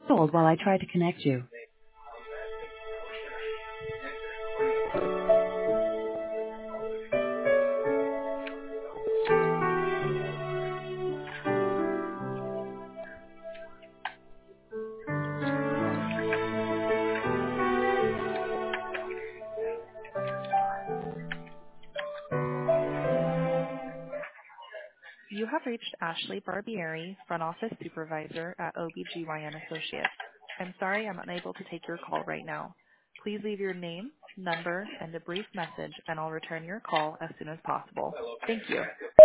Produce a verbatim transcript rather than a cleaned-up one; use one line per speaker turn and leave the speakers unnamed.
Hold while I try to connect you.
You have reached Ashley Barbieri, Front Office Supervisor at O B G Y N Associates. I'm sorry I'm unable to take your call right now. Please leave your name, number, and a brief message, and I'll return your call as soon as possible. Thank you.